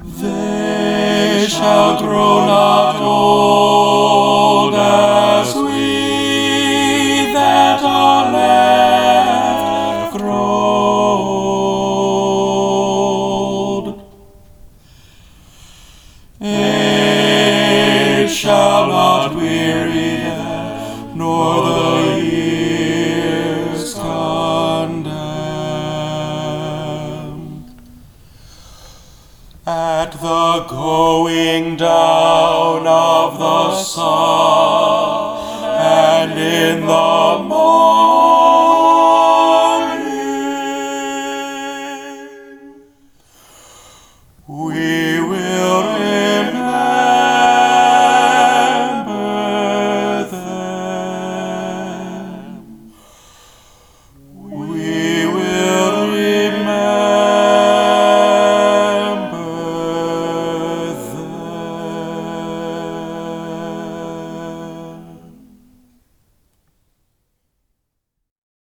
They shall grow not old as we that are left grow old. Age shall not weary them, nor the years condemn. At the going down of the sun, and in the morning, we